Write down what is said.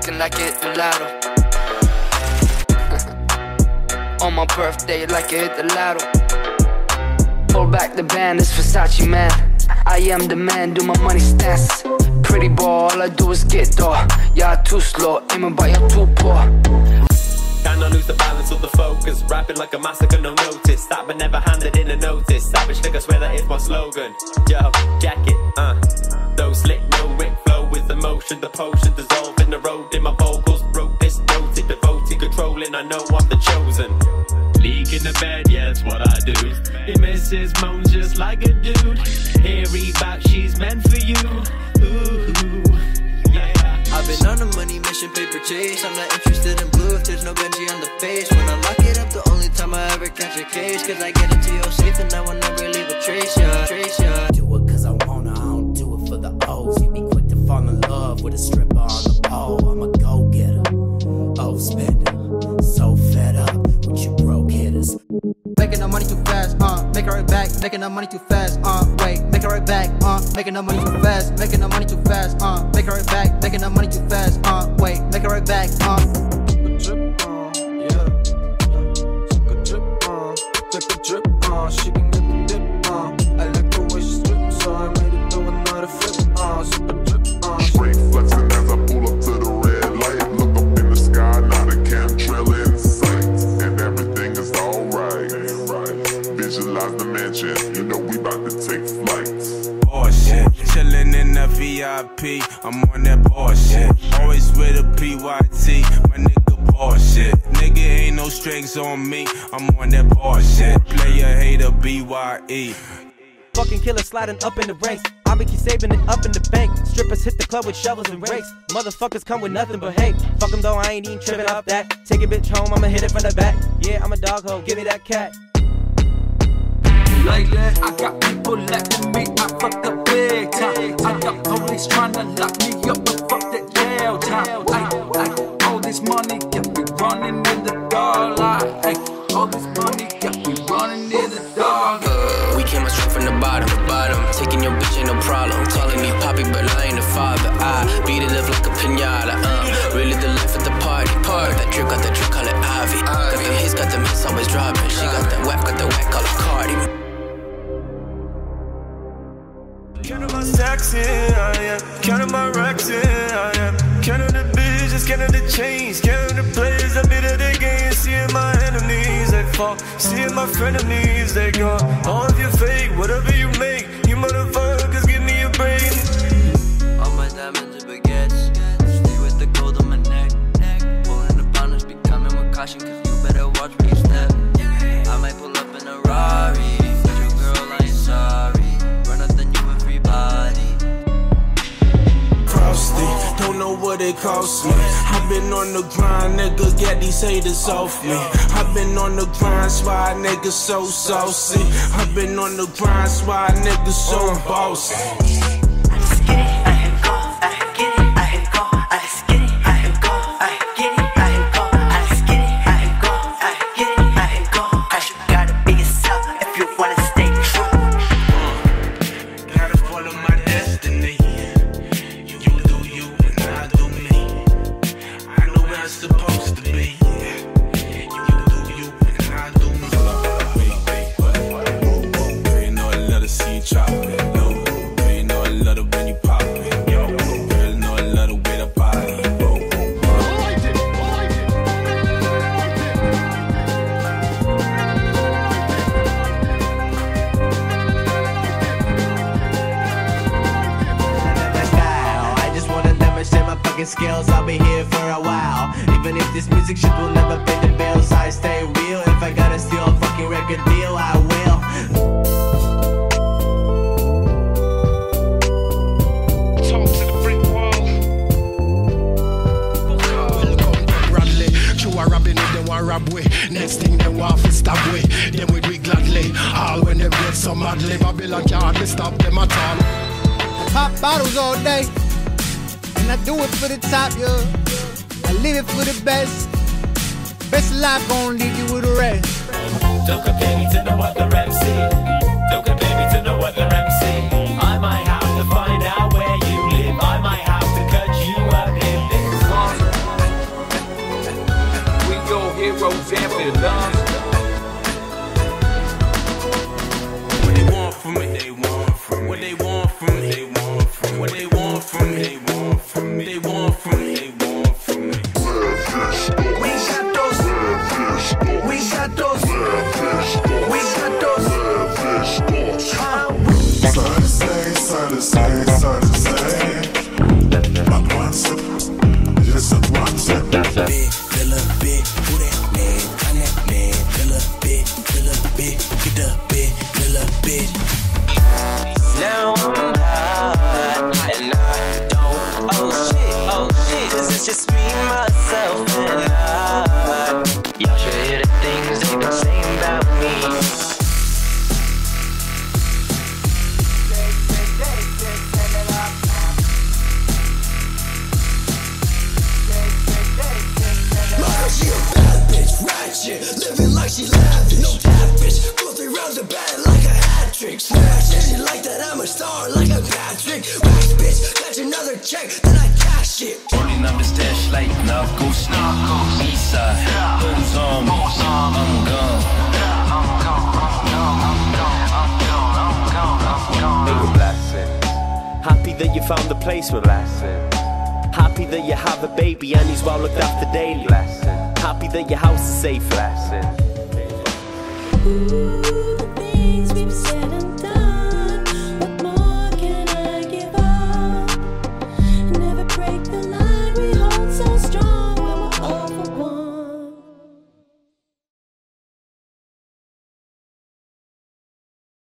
acting like it the lotto. On my birthday like it hit the lotto. Pull back the band, it's Versace man. I am the man, do my money stance. Pretty boy, all I do is get door. Y'all too slow, aiming but y'all too poor. Cannot lose the balance of the focus. Rapping like a massacre, no notice. That but never handed in a notice. Savage nigga, swear that is my slogan. Yo, jacket, no slick, no Rick flow with emotion. The potion dissolved in the road in my vocals. Wrote this noted, devoted, controlling. I know I'm the chosen. Leak in the bed, yeah, that's what I do. He misses moans just like a dude. Hairy back, she's meant for you. Ooh, yeah. I've been on a money mission, paper chase. I'm not interested in blue if there's no Benji on the face. When I lock it up, the only time I ever catch a case. Cause I get into your safe and I will never leave a trace, yeah. Do it cause I wanna, I don't do it for the O's. You be quick to fall in love with a stripper on the pole. I'm a go-getter, spender. So fed up with you broke hitters. Making the money too fast, make it right back. Making the money too fast, wait, make it right back, making the money too fast. Making the money too fast, make it right back. Making the money too fast, wait, make it right back, Take a drip, she can get the dip, I like the way she strip, so I made it do another flip, super drip, Straight flexing as I pull up to the red light. Look up in the sky, not a chemtrail in sight, and everything is alright. Visualize the mansion, you know we about to take flights. Bullshit, chillin' in the VIP, I'm on that bullshit. Always with a PYT, my nigga bullshit. Nigga ain't no strings on me, I'm on that bullshit. Player hater BYE. Fucking killer sliding up in the ranks. I be keep saving it up in the bank. Strippers hit the club with shovels and rakes. Motherfuckers come with nothing but hate. Fuck them though, I ain't even tripping off that. Take a bitch home, I'ma hit it from the back. Yeah, I'm a dog hoe, give me that cat. Lately, I got people letting me out fuck the big time. I got police trying to lock me up and fuck that jail time. All this money got me running in the dark. All this money got me running in the dark. We came up straight from the bottom. Taking your bitch ain't no problem. Calling me poppy, but I ain't a father. I beat it up like a pinata. Really the life at the party. That drip, got that drip, call it Ivy. Got them hits, always dropping. She got that whack, call it Cardi. Counting my stacks in, I am. Counting my racks in, I am. Counting the bitches, counting the chains. Counting the players, I beat at the game. Seeing my enemies, they fall. Seeing my frenemies, they go. All of you fake, whatever you make. You motherfuckers, give me a break. All my diamonds are baguettes. Stay with the gold on my neck. Pulling the bonnets, be coming with caution. Cause you better watch where you step. I might pull up in a Rari. Your girl, I ain't sorry. Frosty, don't know what it cost me. I've been on the grind, nigga, get these haters off me. I've been on the grind, why niggas so saucy. I've been on the grind, why niggas so bossy. Skills, I'll be here for a while. Even if this music shit will never pay the bills, I stay real. If I gotta steal a fucking record deal, I will. Talk to the brick wall. Bradley, you are robbing it, then one rob way. Next thing they want to stab way. Then we do it gladly. All when they get so madly. Babylon can't hardly stop them at all. Pop bottles all day. I do it for the top, yo. I live it for the best. Best life gon' leave you with the rest. Don't compare me to no other MC. Don't compare me to no other MC. I might have to find out where you live. I might have to cut you up in this. from me? They want from me. What they want from me? They want from me. They want from me. They want from me. We got those. We got those. We got those. Side to side. My one step, just a one step. Big, fill up big, who that man? I'm that man. Fill up big, get up big, fill up big. Now I'm high, and I don't, oh shit, cause it's just me, myself, and I. Y'all should hear the things they been saying about me. She a bad bitch, ratchet, living like she lavish. No bad bitch, go 3 rounds of bad like a hat trick. Smash it, she like that I'm a star like a Patrick. Rash bitch, catch another check, then I cash it. Rolling up the stash like narcos. Eastside, goes on, I'm gone. Make a blessing. Happy that you found the place, relaxing. Happy that you have a baby and he's well looked after daily. Blessing. Happy that your house is safe. Blessing.